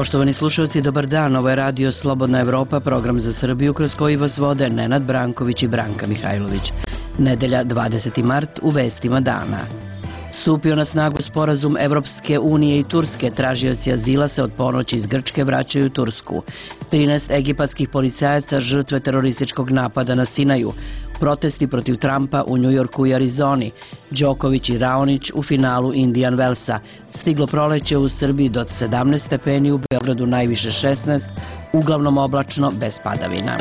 Poštovani slušalci, dobar dan. Ovo je radio Slobodna Evropa, program za Srbiju kroz koji vas vode Nenad Branković i Branka Mihajlović. Nedelja 20. mart u vestima dana. Stupio na snagu sporazum Evropske unije i Turske, tražioci azila se od ponoći iz Grčke vraćaju u Tursku. 13 egipatskih policajaca žrtve terorističkog napada na Sinaju. Protesti protiv Trumpa u Njujorku i Arizoni. Đoković i Raonić u finalu Indian Wellsa. Stiglo proleće u Srbiji do 17 stepeni, u Beogradu najviše 16, uglavnom oblačno bez padavina.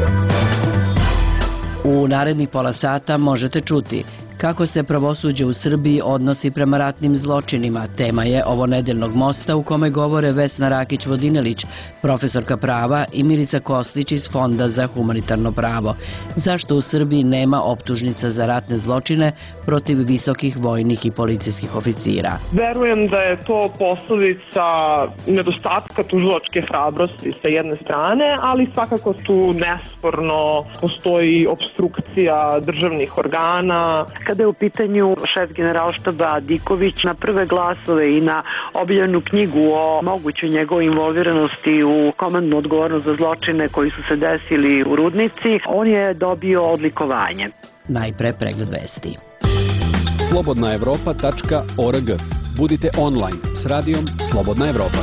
U narednih pola sata možete čuti kako se pravosuđe u Srbiji odnosi prema ratnim zločinima. Tema je ovonedeljnog mosta u kome govore Vesna Rakić-Vodinelić, profesorka prava, i Milica Koslić iz Fonda za humanitarno pravo. Zašto u Srbiji nema optužnica za ratne zločine protiv visokih vojnih i policijskih oficira? Verujem da je to posledica nedostatka tužilačke hrabrosti sa jedne strane, ali svakako tu nesporno postoji opstrukcija državnih organa. Kada je u pitanju šef generalštaba Diković, na prve glasove i na objavljenu knjigu o mogućoj njegovoj involviranosti u komandnu odgovornost za zločine koji su se desili u Rudnici, on je dobio odlikovanje. Najpre pregled vesti. slobodnaevropa.org. Budite online s radijom Slobodna Evropa.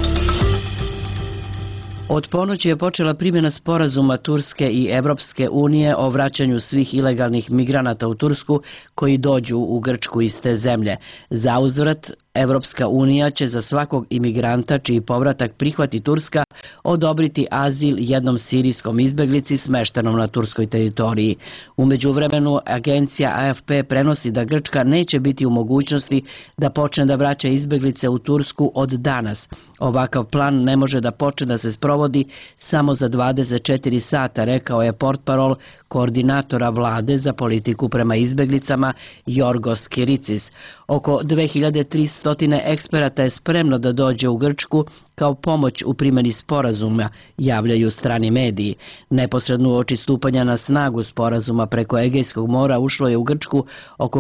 Od ponoći je počela primjena sporazuma Turske i Evropske unije o vraćanju svih ilegalnih migranata u Tursku koji dođu u Grčku iz te zemlje. Zauzvrat, Evropska unija će za svakog imigranta čiji povratak prihvati Turska odobriti azil jednom sirijskom izbeglici smeštenom na turskoj teritoriji. U međuvremenu, agencija AFP prenosi da Grčka neće biti u mogućnosti da počne da vraća izbeglice u Tursku od danas. Ovakav plan ne može da počne da se sprovodi samo za 24 sata, rekao je portparol koordinatora vlade za politiku prema izbeglicama Jorgos Kiricis. Oko 2300 eksperata je spremno da dođe u Grčku kao pomoć u primjeni sporazuma, javljaju strani mediji. Neposredno uoči stupanja na snagu sporazuma preko Egejskog mora ušlo je u Grčku oko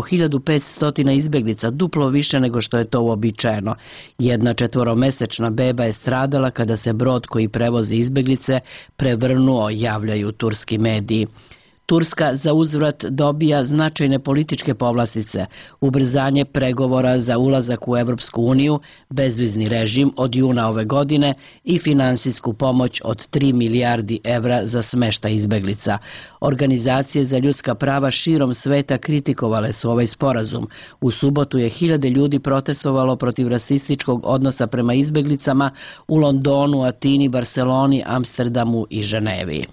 1500 izbeglica, duplo više nego što je to uobičajeno. Jedna 4-mesečna beba je stradala kada se brod koji prevozi izbeglice prevrnuo, javljaju turski mediji. Turska za uzvrat dobija značajne političke povlastice, ubrzanje pregovora za ulazak u Evropsku uniju, bezvizni režim od juna ove godine i finansijsku pomoć od 3 milijardi evra za smeštaj izbeglica. Organizacije za ljudska prava širom sveta kritikovale su ovaj sporazum. U subotu je 1000 ljudi protestovalo protiv rasističkog odnosa prema izbeglicama u Londonu, Atini, Barseloni, Amsterdamu i Ženevi.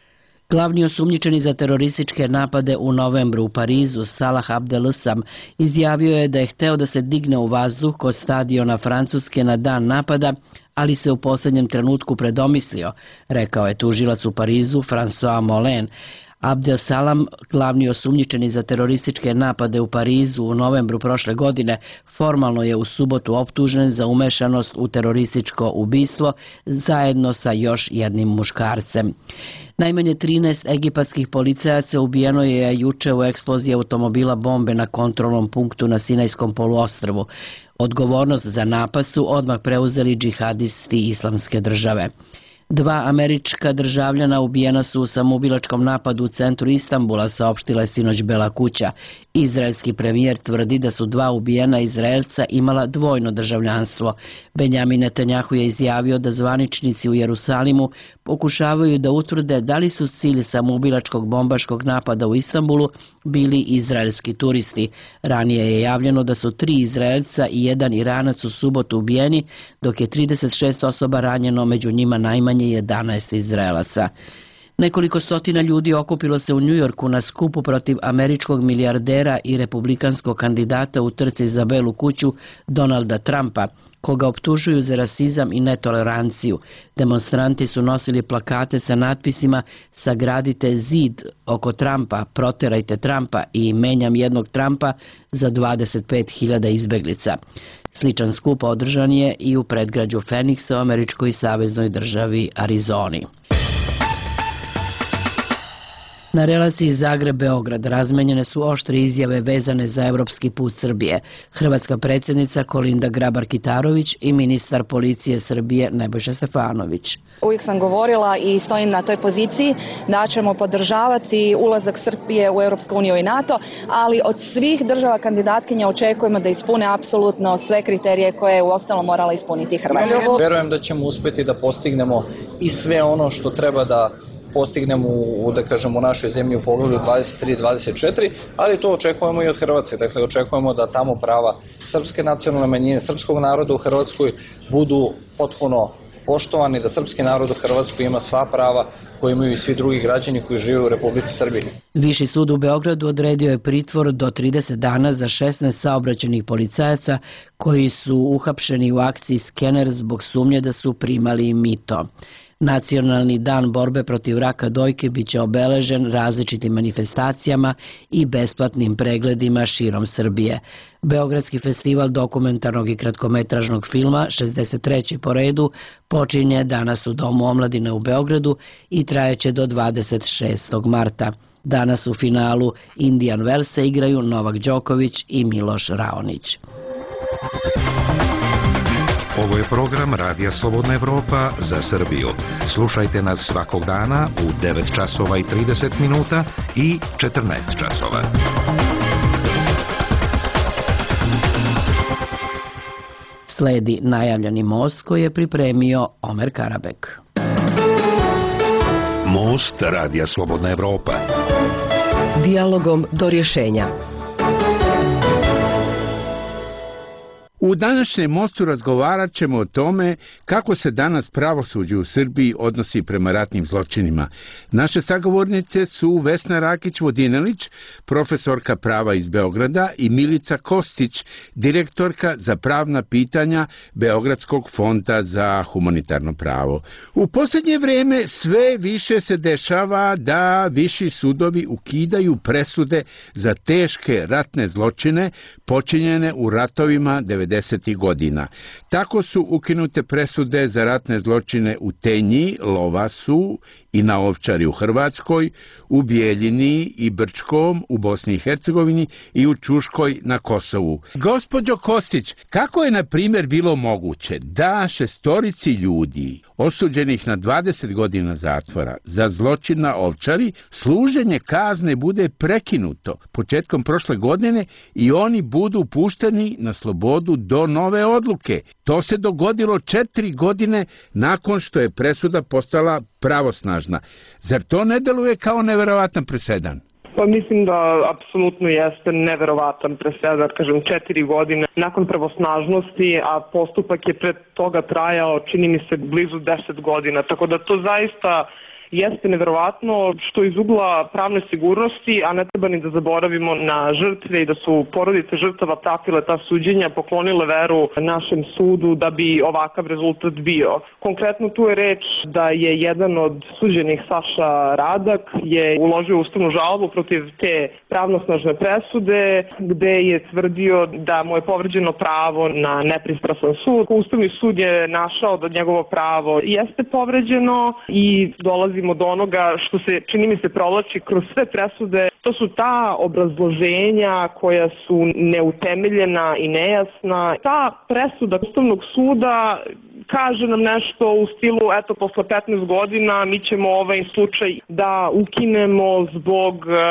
Glavni osumnjičeni za terorističke napade u novembru u Parizu, Salah Abdel-Sam, izjavio je da je hteo da se digne u vazduh kod stadiona Francuske na dan napada, ali se u posljednjem trenutku predomislio, rekao je tužilac u Parizu François Molin. Abdel Salam, glavni osumnjičeni za terorističke napade u Parizu u novembru prošle godine, formalno je u subotu optužen za umešanost u terorističko ubistvo zajedno sa još jednim muškarcem. Najmanje 13 egipatskih policajaca ubijeno je juče u eksploziji automobila bombe na kontrolnom punktu na Sinajskom poluostrvu. Odgovornost za napad su odmah preuzeli džihadisti Islamske države. 2 američka državljana ubijena su u samoubilačkom napadu u centru Istanbula, saopštila je sinoć Bela kuća. Izraelski premijer tvrdi da su 2 ubijena Izraelca imala dvojno državljanstvo. Benjamin Netanjahu je izjavio da zvaničnici u Jerusalimu pokušavaju da utvrde da li su cilj samoubilačkog bombaškog napada u Istanbulu bili izraelski turisti. Ranije je javljeno da su 3 Izraelca i 1 Iranac u subotu ubijeni, dok je 36 osoba ranjeno, među njima najmanje 11 Izraelaca. Nekoliko stotina ljudi okupilo se u Njujorku na skupu protiv američkog milijardera i republikanskog kandidata u trci za Belu kuću Donalda Trumpa, koga optužuju za rasizam i netoleranciju. Demonstranti su nosili plakate sa natpisima "Sagradite zid oko Trumpa, proterajte Trumpa" i "Menjam jednog Trumpa za 25.000 izbeglica". Sličan skup održan je i u predgrađu Phoenixa u američkoj saveznoj državi Arizoni. Na relaciji Zagreb-Beograd razmenjene su oštre izjave vezane za evropski put Srbije. Hrvatska predsjednica Kolinda Grabar-Kitarović i ministar policije Srbije Nebojša Stefanović. Uvijek sam govorila i stojim na toj poziciji da ćemo podržavati ulazak Srbije u Europsku uniju i NATO, ali od svih država kandidatkinja očekujemo da ispune apsolutno sve kriterije koje je uostalom morala ispuniti Hrvatska. Verujem da ćemo uspjeti da postignemo i sve ono što treba da postignemo u našoj zemlji u poglavlju 23-24, ali to očekujemo i od Hrvatske. Dakle, očekujemo da tamo prava srpske nacionalne manjine, srpskog naroda u Hrvatskoj budu potpuno poštovani, da srpski narod u Hrvatskoj ima sva prava koje imaju i svi drugi građani koji žive u Republici Srbiji. Viši sud u Beogradu odredio je pritvor do 30 dana za 16 saobraćajnih policajaca koji su uhapšeni u akciji Skener zbog sumnje da su primali mito. Nacionalni dan borbe protiv raka dojke biće obeležen različitim manifestacijama i besplatnim pregledima širom Srbije. Beogradski festival dokumentarnog i kratkometražnog filma, 63. po redu, počinje danas u Domu omladine u Beogradu i trajeće do 26. marta. Danas u finalu Indian Wells igraju Novak Đoković i Miloš Raonić. Ovo je program Radija Slobodna Evropa za Srbiju. Slušajte nas svakog dana u 9 časova i 30 minuta i 14 časova. Sledi najavljeni most koji je pripremio Omer Karabek. Most Radija Slobodna Evropa. Dijalogom do rješenja. U današnjem mostu razgovarat ćemo o tome kako se danas pravosuđe u Srbiji odnosi prema ratnim zločinima. Naše sagovornice su Vesna Rakić-Vodinelić, profesorka prava iz Beograda, i Milica Kostić, direktorka za pravna pitanja Beogradskog fonda za humanitarno pravo. U posljednje vrijeme sve više se dešava da viši sudovi ukidaju presude za teške ratne zločine počinjene u ratovima 90. godina. Tako su ukinute presude za ratne zločine u Tenji, Lovasu i na Ovčari u Hrvatskoj, u Bijeljini i Brčkom u Bosni i Hercegovini i u Čuškoj na Kosovu. Gospođo Kostić, kako je na primjer bilo moguće da 6 ljudi osuđenih na 20 godina zatvora za zločin na Ovčari služenje kazne bude prekinuto početkom prošle godine i oni budu pušteni na slobodu do nove odluke? To se dogodilo 4 godine nakon što je presuda postala pravosnažna. Zar to ne deluje kao neverovatan presedan? Pa mislim da apsolutno jeste neverovatan presedan, kažem 4 godine nakon pravosnažnosti, a postupak je pred toga trajao, čini mi se, blizu 10 godina, tako da to zaista jeste neverovatno, što iz ugla pravne sigurnosti, a ne treba ni da zaboravimo na žrtve i da su porodice žrtava pratile ta suđenja, poklonile veru našem sudu da bi ovakav rezultat bio. Konkretno tu je reč da je jedan od suđenih, Saša Radak, je uložio ustavnu žalbu protiv te pravnosnažne presude, gde je tvrdio da mu je povređeno pravo na nepristrasan sud. Ustavni sud je našao da njegovo pravo jeste povređeno i dolazi do onoga što se, čini mi se, provlači kroz sve presude. To su ta obrazloženja koja su neutemeljena i nejasna. Ta presuda Ustavnog suda kaže nam nešto u stilu, eto, posle 15 godina mi ćemo ovaj slučaj da ukinemo zbog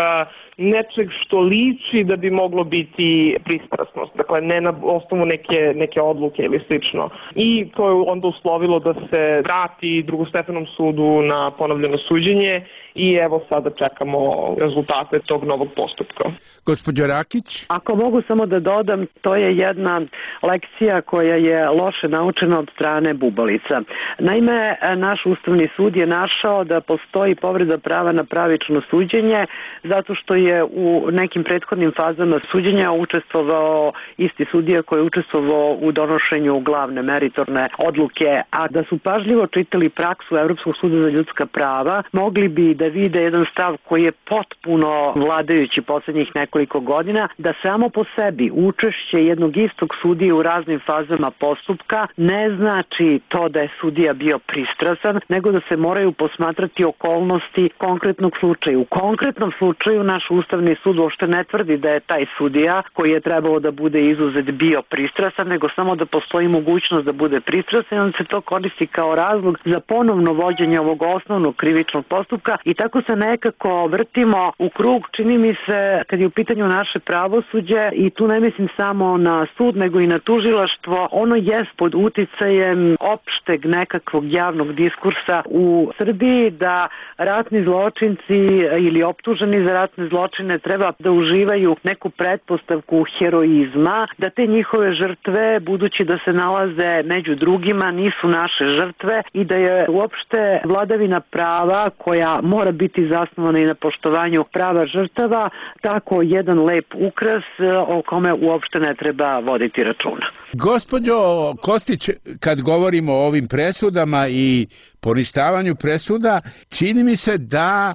nečeg što liči da bi moglo biti pristrasnost. Dakle, ne na osnovu neke odluke ili slično. I to je onda uslovilo da se vrati drugostepenom sudu na ponovljeno suđenje i evo sada čekamo rezultate tog novog postupka. Gospođo Rakić? Ako mogu samo da dodam, to je jedna lekcija koja je loše naučena od strane bubalica. Naime, naš Ustavni sud je našao da postoji povreda prava na pravično suđenje zato što je je u nekim prethodnim fazama suđenja učestvovao isti sudija koji je učestvovao u donošenju glavne meritorne odluke, a da su pažljivo čitali praksu Evropskog suda za ljudska prava, mogli bi da vide jedan stav koji je potpuno vladajući poslednjih nekoliko godina, da samo po sebi učešće jednog istog sudije u raznim fazama postupka ne znači to da je sudija bio pristrasan, nego da se moraju posmatrati okolnosti konkretnog slučaja. U konkretnom slučaju naš Ustavni sud uopšte ne tvrdi da je taj sudija koji je trebalo da bude izuzet bio pristrasan, nego samo da postoji mogućnost da bude pristrasan i onda se to koristi kao razlog za ponovno vođenje ovog osnovnog krivičnog postupka i tako se nekako vrtimo u krug, čini mi se, kad je u pitanju naše pravosuđe, i tu ne mislim samo na sud, nego i na tužilaštvo, ono jest pod uticajem opšteg nekakvog javnog diskursa u Srbiji da ratni zločinci ili optuženi za ratne zločine treba da uživaju neku pretpostavku heroizma, da te njihove žrtve, budući da se nalaze među drugima, nisu naše žrtve i da je uopšte vladavina prava, koja mora biti zasnovana i na poštovanju prava žrtava, tako jedan lep ukras o kome uopšte ne treba voditi računa. Gospođo Kostić, kad govorimo o ovim presudama i poništavanju presuda, čini mi se da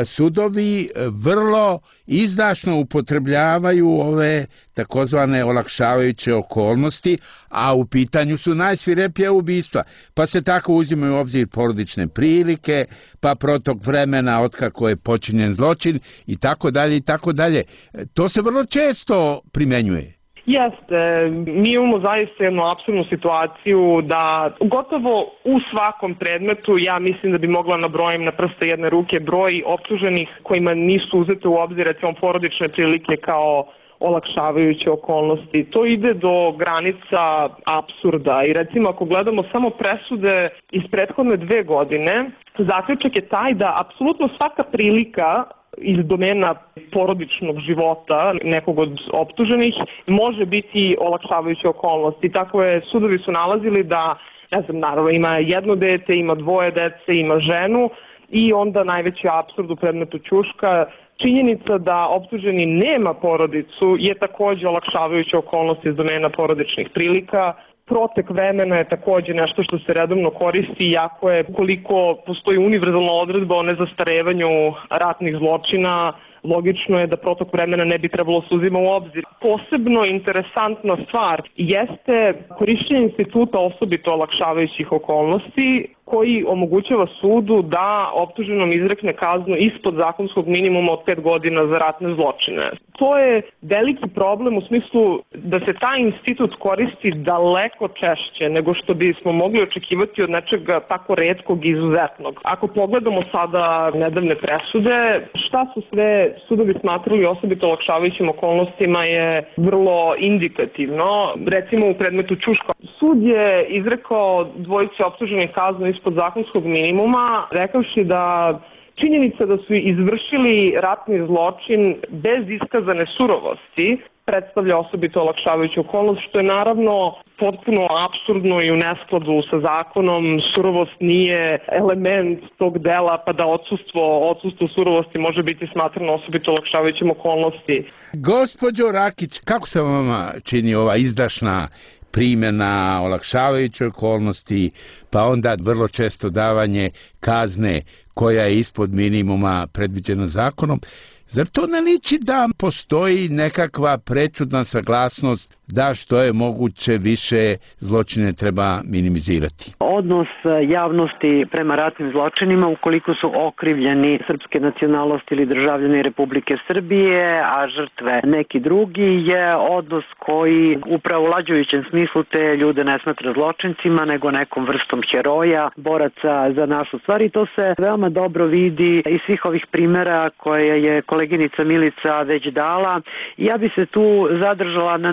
sudovi vrlo izdašno upotrebljavaju ove takozvane olakšavajuće okolnosti, a u pitanju su najsvirepija ubistva. Pa se tako uzimaju u obzir porodične prilike, pa protok vremena otkako je počinjen zločin i tako dalje i tako dalje. To se vrlo često primenjuje. Jeste, mi imamo zaista jednu apsurdnu situaciju da gotovo u svakom predmetu, ja mislim da bi mogla nabrojim na prste jedne ruke broj optuženih kojima nisu uzete u obzir recimo porodične prilike kao olakšavajuće okolnosti. To ide do granica apsurda i recimo ako gledamo samo presude iz prethodne 2 godine, zaključak je taj da apsolutno svaka prilika iz domena porodičnog života nekog od optuženih može biti olakšavajuća okolnost. I tako je, sudovi su nalazili da, ne znam, naravno ima jedno dete, ima 2 dece, ima ženu i onda najveći apsurd u predmetu Ćuška, činjenica da optuženi nema porodicu je takođe olakšavajuća okolnost iz domena porodičnih prilika. Protek vremena je takođe nešto što se redovno koristi, iako je koliko postoji univerzalna odredba o nezastarevanju ratnih zločina, logično je da protok vremena ne bi trebalo se uzima u obzir. Posebno interesantna stvar jeste korišćenje instituta osobito olakšavajućih okolnosti, koji omogućava sudu da optuženom izrekne kaznu ispod zakonskog minimuma od 5 godina za ratne zločine. To je veliki problem u smislu da se taj institut koristi daleko češće nego što bismo mogli očekivati od nečega tako retkog i izuzetnog. Ako pogledamo sada nedavne presude, šta su sve sudovi smatrali osobito olakšavajućim okolnostima je vrlo indikativno. Recimo u predmetu Ćuška, sud je izrekao dvojici optuženih kaznu ispod zakonskog minimuma, rekavši da činjenica da su izvršili ratni zločin bez iskazane surovosti predstavlja osobito olakšavajuću okolnost, što je naravno potpuno apsurdno i u neskladu sa zakonom. Surovost nije element tog dela, pa da odsustvo surovosti može biti smatrano osobito olakšavajućim okolnosti. Gospođo Rakić, kako se vama čini ova izdašna primjena olakšavajuće okolnosti, pa onda vrlo često davanje kazne koja je ispod minimuma predviđena zakonom? Zar to ne liči da postoji nekakva prečudna saglasnost da što je moguće više zločine treba minimizirati? Odnos javnosti prema ratnim zločinima, ukoliko su okrivljeni srpske nacionalnosti ili državljani Republike Srbije, a žrtve neki drugi, je odnos koji upravo u lađujućem smislu te ljude ne smatra zločincima, nego nekom vrstom heroja, boraca za našu stvar, i to se veoma dobro vidi iz svih ovih primera koje je koleginica Milica već dala. Ja bi se tu zadržala na nekim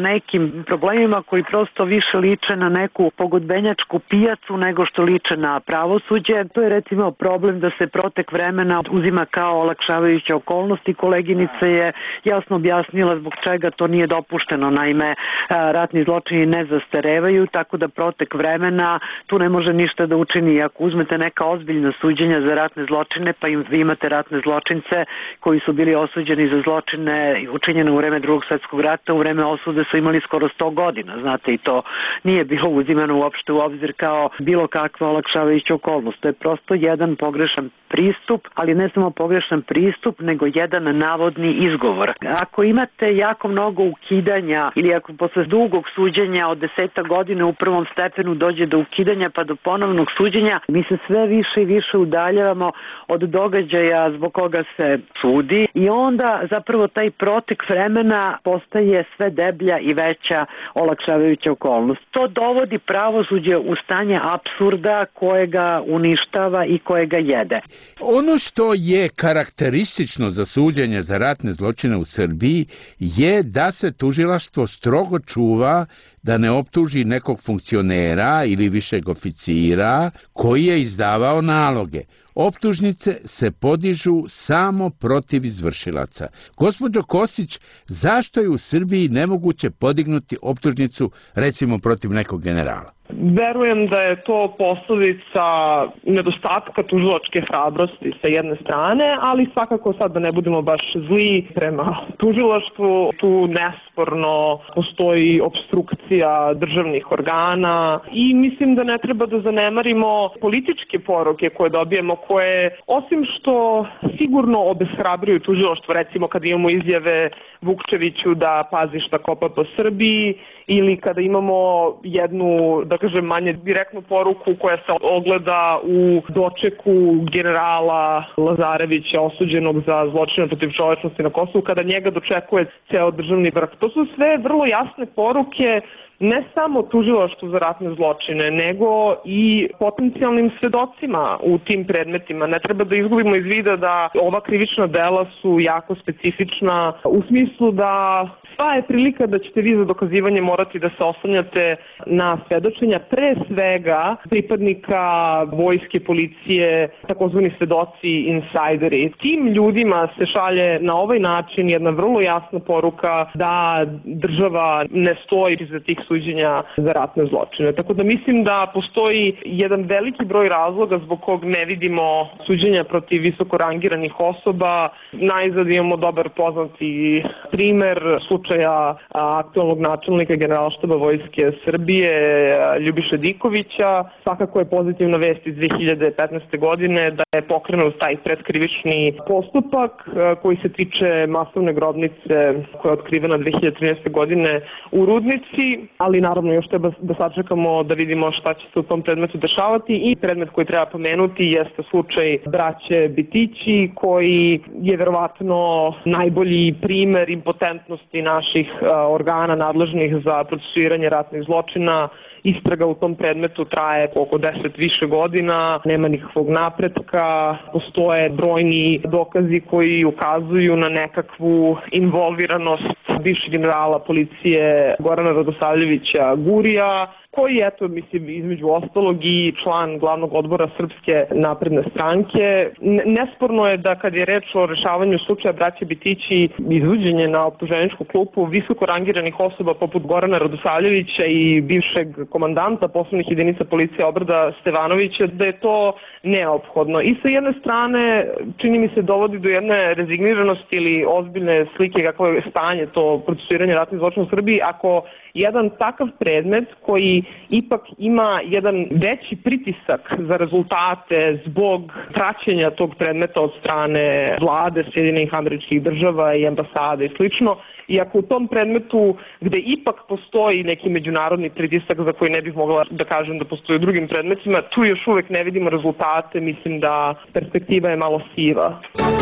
određenim problemima koji prosto više liče na neku pogodbenjačku pijacu nego što liče na pravosuđe. To je recimo problem da se protek vremena uzima kao olakšavajuća okolnost i koleginica je jasno objasnila zbog čega to nije dopušteno. Naime, ratni zločini ne zastarevaju, tako da protek vremena tu ne može ništa da učini. Ako uzmete neka ozbiljna suđenja za ratne zločine, pa vi imate ratne zločince koji su bili osuđeni za zločine učinjene u vreme Drugog svjetskog rata, u vreme osude su imali skoro 100 godina, znate, i to nije bilo uzimano uopšte u obzir kao bilo kakva olakšavajuća okolnost. To je prosto jedan pogrešan pristup, ali ne samo pogrešan pristup, nego jedan navodni izgovor. Ako imate jako mnogo ukidanja ili ako posle dugog suđenja od 10 godina u prvom stepenu dođe do ukidanja pa do ponovnog suđenja, mi se sve više i više udaljavamo od događaja zbog koga se sudi i onda zapravo taj protek vremena postaje sve deblja i veća olakšavajuća okolnost. To dovodi pravosuđe u stanje apsurda kojega uništava i kojega jede. Ono što je karakteristično za suđenje za ratne zločine u Srbiji je da se tužilaštvo strogo čuva da ne optuži nekog funkcionera ili višeg oficira koji je izdavao naloge. Optužnice se podižu samo protiv izvršilaca. Gospođo Kostić, zašto je u Srbiji nemoguće podignuti optužnicu recimo protiv nekog generala? Verujem da je to posledica nedostatka tužilačke hrabrosti sa jedne strane, ali svakako sad da ne budemo baš zli prema tužilaštvu, tu nesporno postoji opstrukcija državnih organa i mislim da ne treba da zanemarimo političke poruke koje dobijemo, koje osim što sigurno obeshrabruju tužilaštvo, recimo kad imamo izjave Vukčeviću da pazi šta kopa po Srbiji, ili kada imamo jednu, da kažem, manje direktnu poruku koja se ogleda u dočeku generala Lazarevića osuđenog za zločine protiv čovečnosti na Kosovu, kada njega dočekuje ceo državni vrh. To su sve vrlo jasne poruke ne samo tužilaštvu za ratne zločine, nego i potencijalnim svedocima u tim predmetima. Ne treba da izgubimo iz vida da ova krivična dela su jako specifična u smislu da sva je prilika da ćete vi za dokazivanje morati da se oslanjate na svedočenja pre svega pripadnika vojske, policije, takozvani svedoci, insajderi. Tim ljudima se šalje na ovaj način jedna vrlo jasna poruka da država ne stoji iza tih suđenja za ratne zločine. Tako da mislim da postoji jedan veliki broj razloga zbog kog ne vidimo suđenja protiv visoko rangiranih osoba. Najzad imamo dobar poznati primer slučaja aktualnog načelnika Generalštaba Vojske Srbije Ljubiše Dikovića. Svakako je pozitivna vest iz 2015. godine da je pokrenut taj predkrivični postupak koji se tiče masovne grobnice koja je otkrivena 2013. godine u Rudnici, ali naravno još treba da sačekamo da vidimo šta će se u tom predmetu dešavati i predmet koji treba pomenuti jeste slučaj braće Bitići koji je verovatno najbolji primer impotentnosti naših organa nadležnih za procesuiranje ratnih zločina. Istraga u tom predmetu traje oko 10 više godina, nema nikakvog napretka, postoje brojni dokazi koji ukazuju na nekakvu involviranost bivšeg generala policije Gorana Radosavljevića Gurija, koji je, eto, mislim, između ostalog i član glavnog odbora Srpske napredne stranke. Nesporno je da kad je reč o rešavanju slučaja braće Bitići izvođenje na optuženičku klupu visoko rangiranih osoba poput Gorana Radosavljevića i bivšeg komandanta poslovnih jedinica policije Obrada Stevanovića, da je to neophodno. I sa jedne strane, čini mi se, dovodi do jedne rezigniranosti ili ozbiljne slike kakvo je stanje to procesuiranje ratnih zločina u Srbiji, ako jedan takav predmet koji ipak ima jedan veći pritisak za rezultate zbog praćenja tog predmeta od strane vlade Sjedinjenih Američkih Država i ambasade i slično, i ako u tom predmetu gde ipak postoji neki međunarodni pritisak za koji ne bih mogla da kažem da postoji u drugim predmetima, tu još uvek ne vidimo rezultate, mislim da perspektiva je malo siva.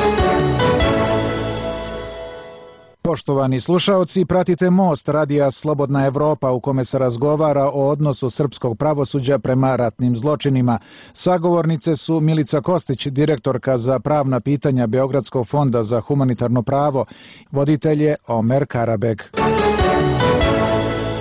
Poštovani slušaoci, pratite Most radija Slobodna Evropa u kome se razgovara o odnosu srpskog pravosuđa prema ratnim zločinima. Sagovornice su Milica Kostić, direktorka za pravna pitanja Beogradskog fonda za humanitarno pravo, voditelj je Omer Karabek.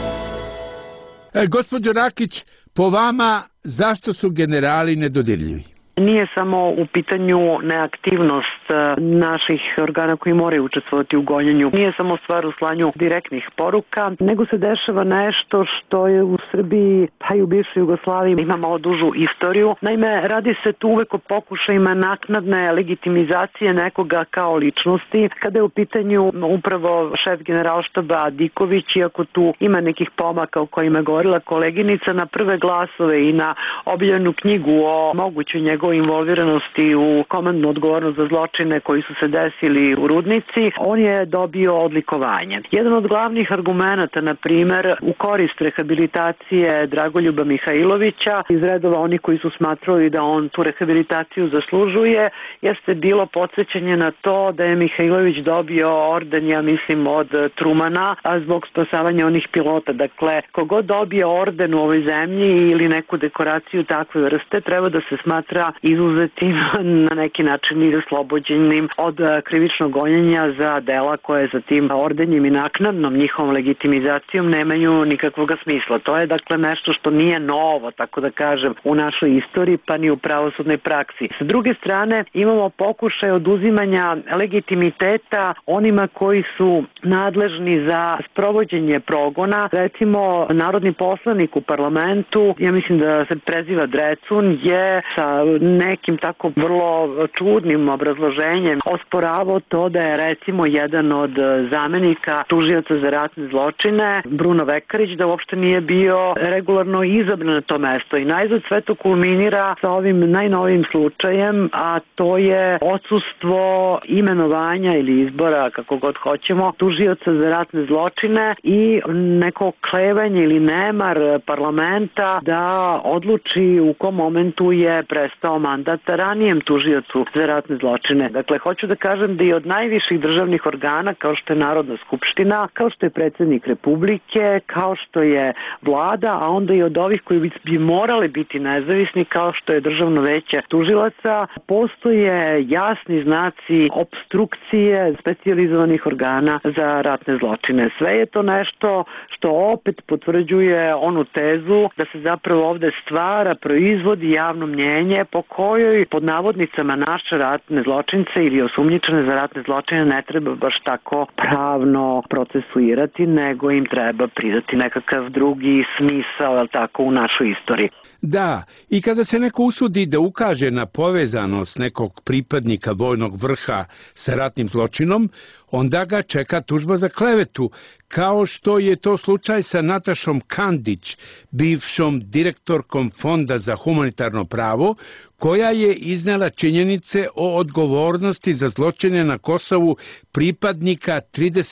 Gospođo Rakić, po vama zašto su generali nedodirljivi? Nije samo u pitanju neaktivnost naših organa koji moraju učestvovati u gonjenju. Nije samo stvar u slanju direktnih poruka, nego se dešava nešto što je u Srbiji, pa i u bivšoj Jugoslaviji, ima malo dužu istoriju. Naime, radi se tu uvek o pokušajima naknadne legitimizacije nekoga kao ličnosti. Kada je u pitanju upravo šef generalštaba Diković, iako tu ima nekih pomaka o kojima je govorila koleginica, na prve glasove i na objavljenu knjigu o mogućoj njegovoj involviranosti u komandnu odgovornost za zločine koji su se desili u Rudnici, on je dobio odlikovanje. Jedan od glavnih argumenata, na primer, u korist rehabilitacije Dragoljuba Mihajlovića, iz redova oni koji su smatrali da on tu rehabilitaciju zaslužuje, jeste bilo podsjećanje na to da je Mihajlović dobio orden, ja mislim, od Trumana, a zbog spasavanja onih pilota. Dakle, kogod dobije orden u ovoj zemlji ili neku dekoraciju takve vrste, treba da se smatra izuzetim, na neki način i oslobođenim od krivičnog gonjenja za dela koje za tim ordenjem i naknadnom njihovom legitimizacijom nemaju nikakvog smisla. To je dakle nešto što nije novo, tako da kažem, u našoj istoriji, pa ni u pravosudnoj praksi. S druge strane, imamo pokušaj oduzimanja legitimiteta onima koji su nadležni za sprovođenje progona. Recimo, narodni poslanik u parlamentu, ja mislim da se preziva Drecun, je sa nekim tako vrlo čudnim obrazloženjem osporavao to da je recimo jedan od zamenika tužioca za ratne zločine, Bruno Vekarić, da uopšte nije bio regularno izabran na to mesto. I najzad sve to kulminira sa ovim najnovijim slučajem, a to je odsustvo imenovanja ili izbora, kako god hoćemo, tužioca za ratne zločine i neko klevanje ili nemar parlamenta da odluči u kom momentu je prestao mandat ranijem tužiocu za ratne zločine. Dakle, hoću da kažem da i od najviših državnih organa, kao što je Narodna skupština, kao što je predsjednik Republike, kao što je vlada, a onda i od ovih koji bi morali biti nezavisni, kao što je Državno veće tužilaca, postoje jasni znaci opstrukcije specijalizovanih organa za ratne zločine. Sve je to nešto što opet potvrđuje onu tezu da se zapravo ovde stvara, proizvodi javno mnjenje po kojoj pod navodnicama naše ratne zločince ili osumnjičene za ratne zločine ne treba baš tako pravno procesuirati, nego im treba pridati nekakav drugi smisao, je li tako, u našoj istoriji. Da, i kada se neko usudi da ukaže na povezanost nekog pripadnika vojnog vrha sa ratnim zločinom, onda ga čeka tužba za klevetu, kao što je to slučaj sa Natašom Kandić, bivšom direktorkom Fonda za humanitarno pravo, koja je iznela činjenice o odgovornosti za zločine na Kosovu pripadnika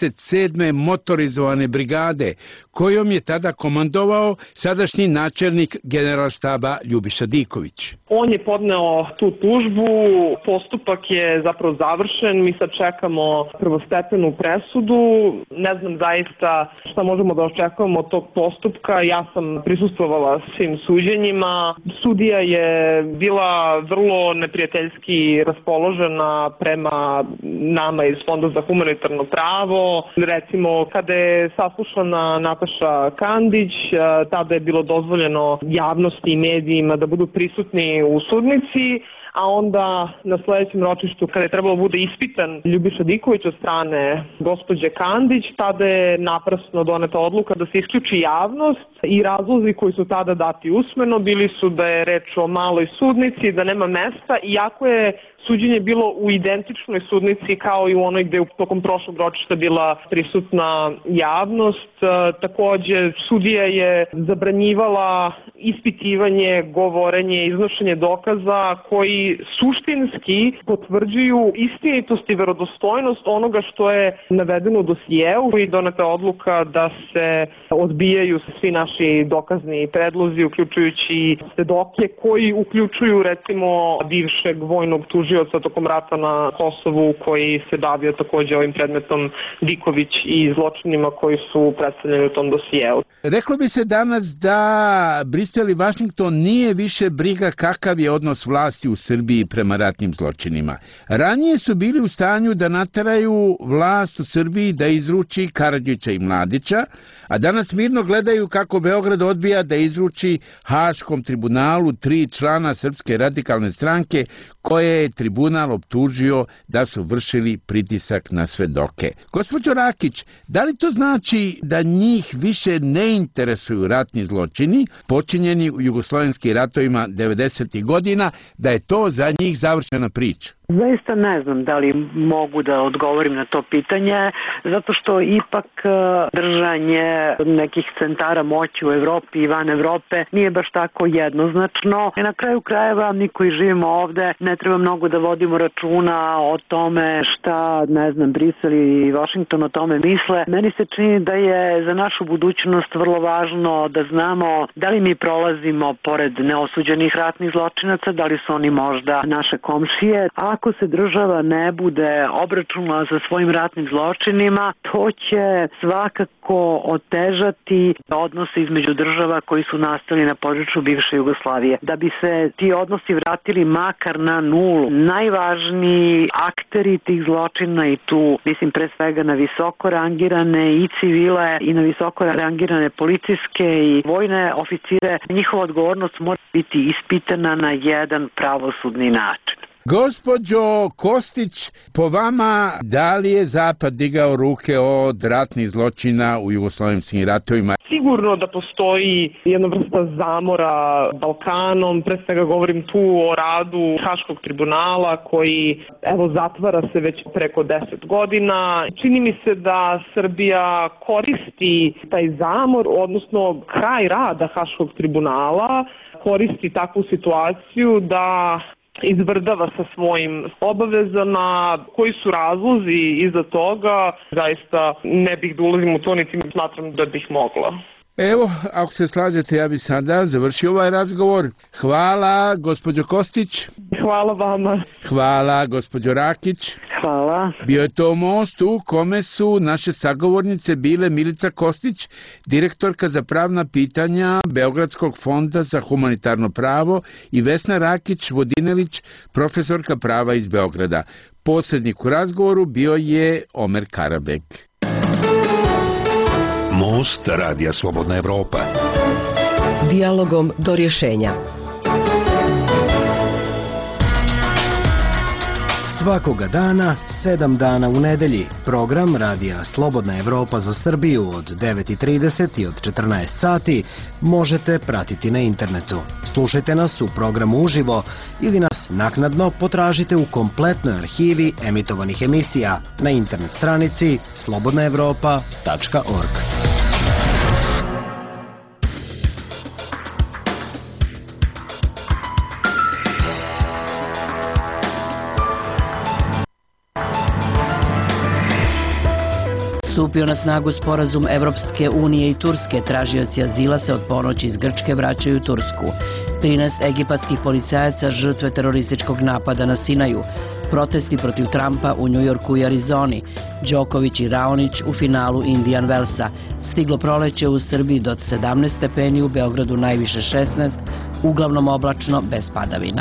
37. motorizovane brigade, kojom je tada komandovao sadašnji načelnik generalštaba Ljubiša Diković. On je podneo tu tužbu, postupak je zapravo završen, mi sad čekamo prvostepenu presudu, ne znam zaista šta možemo da očekujemo od tog postupka, ja sam prisustvovala svim suđenjima, sudija je bila vrlo neprijateljski raspoložena prema nama iz Fonda za humanitarno pravo. Recimo, kada je saslušana Nataša Kandić, tada je bilo dozvoljeno javnosti i medijima da budu prisutni u sudnici, a onda na sledećem ročištu, kada je trebalo bude ispitan Ljubiša Diković od strane gospođe Kandić, tada je naprasno doneta odluka da se isključi javnost i razlozi koji su tada dati usmeno bili su da je reč o maloj sudnici, da nema mesta, iako je suđenje bilo u identičnoj sudnici kao i u onoj gde je tokom prošlog ročišta bila prisutna javnost. Takođe, sudija je zabranjivala ispitivanje, govorenje, iznošenje dokaza koji suštinski potvrđuju istinitost i verodostojnost onoga što je navedeno u dosijeu i doneta odluka da se odbijaju svi naši dokazni predlozi, uključujući svedoke koji uključuju recimo bivšeg vojnog tužioca tokom rata na Kosovu koji se bavio takođe ovim predmetom Diković i zločinima koji su predstavljeni u tom dosijeu. Reklo bi se danas da Brisel i Vašington nije više briga kakav je odnos vlasti u Srbiji prema ratnim zločinima. Ranije su bili u stanju da nateraju vlast u Srbiji da izruči Karadžića i Mladića, a danas mirno gledaju kako Beograd odbija da izruči Haškom tribunalu 3 člana Srpske radikalne stranke koje je tribunal optužio da su vršili pritisak na svedoke. Gospođo Rakić, da li to znači da njih više ne interesuju ratni zločini počinjeni u jugoslovenskim ratovima 90. godina, da je to za njih završena priča? Zaista ne znam da li mogu da odgovorim na to pitanje, zato što ipak držanje nekih centara moći u Evropi i van Evrope nije baš tako jednoznačno. I na kraju krajeva mi koji živimo ovde ne treba mnogo da vodimo računa o tome šta, ne znam, Brisel i Washington o tome misle. Meni se čini da je za našu budućnost vrlo važno da znamo da li mi prolazimo pored neosuđenih ratnih zločinaca, da li su oni možda naše komšije. Ako se država ne bude obračunala sa svojim ratnim zločinima, to će svakako otežati odnose između država koji su nastali na području bivše Jugoslavije. Da bi se ti odnosi vratili makar na nulu, najvažniji akteri tih zločina, i tu mislim pre svega na visoko rangirane i civile i na visoko rangirane policijske i vojne oficire, njihova odgovornost mora biti ispitana na jedan pravosudni način. Gospođo Kostić, po vama, da li je Zapad digao ruke od ratnih zločina u jugoslovenskim ratovima? Sigurno da postoji jedna vrsta zamora Balkanom, pre svega govorim tu o radu Haškog tribunala koji zatvara se već preko 10 godina. Čini mi se da Srbija koristi taj zamor, odnosno kraj rada Haškog tribunala, koristi takvu situaciju da izvrdava sa svojim obavezama. Koji su razlozi iza toga, zaista ne bih da ulazim u to, niti smatram da bih mogla. Evo, ako se slažete, ja bih sada završio ovaj razgovor. Hvala, gospođo Kostić. Hvala vama. Hvala, gospođo Rakić. Hvala. Bio je to most u kome su naše sagovornice bile Milica Kostić, direktorka za pravna pitanja Beogradskog fonda za humanitarno pravo, i Vesna Rakić-Vodinelić, profesorka prava iz Beograda. Posrednik u razgovoru bio je Omer Karabek. Most Radija Slobodna Evropa. Dijalogom do rješenja. Svakoga dana, 7 dana u nedelji, program Radija Slobodna Evropa za Srbiju od 9:30 i od 14 sati možete pratiti na internetu. Slušajte nas u programu uživo ili nas naknadno potražite u kompletnoj arhivi emitovanih emisija na internet stranici slobodnaevropa.org. Stupio na snagu sporazum Evropske unije i Turske, tražioci azila se od ponoći iz Grčke vraćaju u Tursku. 13 egipatskih policajaca žrtve terorističkog napada na Sinaju. Protesti protiv Trumpa u Njujorku i Arizoni. Đoković i Raonić u finalu Indian Wellsa. Stiglo proleće u Srbiji do 17 stepeni, u Beogradu najviše 16, uglavnom oblačno bez padavina.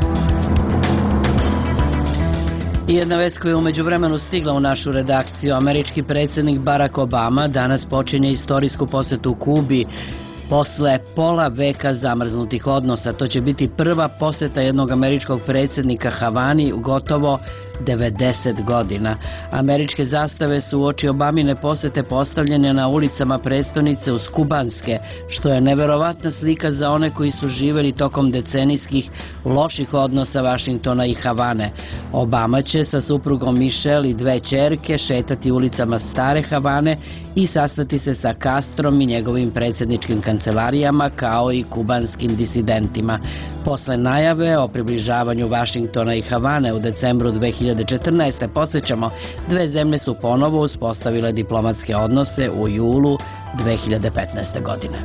I jedna vest koja je umeđu vremenu stigla u našu redakciju. Američki predsjednik Barack Obama danas počinje istorijsku posetu Kubi posle pola veka zamrznutih odnosa. To će biti prva poseta jednog američkog predsjednika Havani u gotovo 90 godina. Američke zastave su uoči Obamine posete postavljene na ulicama prestonice uz kubanske, što je neverovatna slika za one koji su živeli tokom decenijskih loših odnosa Vašingtona i Havane. Obama će sa suprugom Michelle i 2 ćerke šetati ulicama stare Havane i sastati se sa Castrom i njegovim predsjedničkim kancelarijama, kao i kubanskim disidentima. Posle najave o približavanju Vašingtona i Havane u decembru 2014. podsjećamo, 2 zemlje su ponovo uspostavile diplomatske odnose u julu 2015. godine.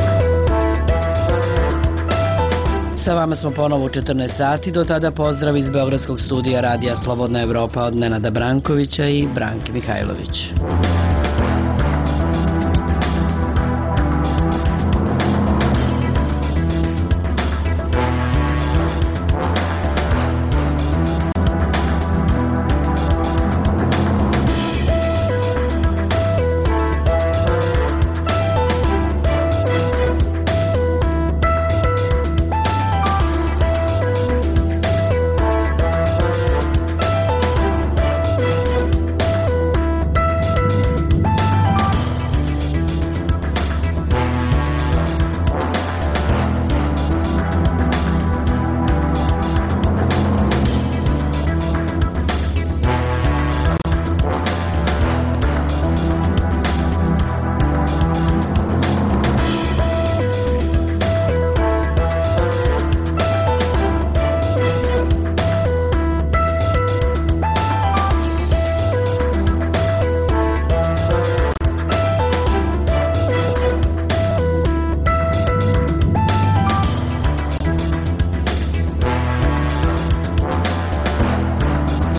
Sa vama smo ponovo u 14 sati, do tada pozdrav iz Beogradskog studija Radija Slobodna Evropa od Nenada Brankovića i Branke Mihajlović.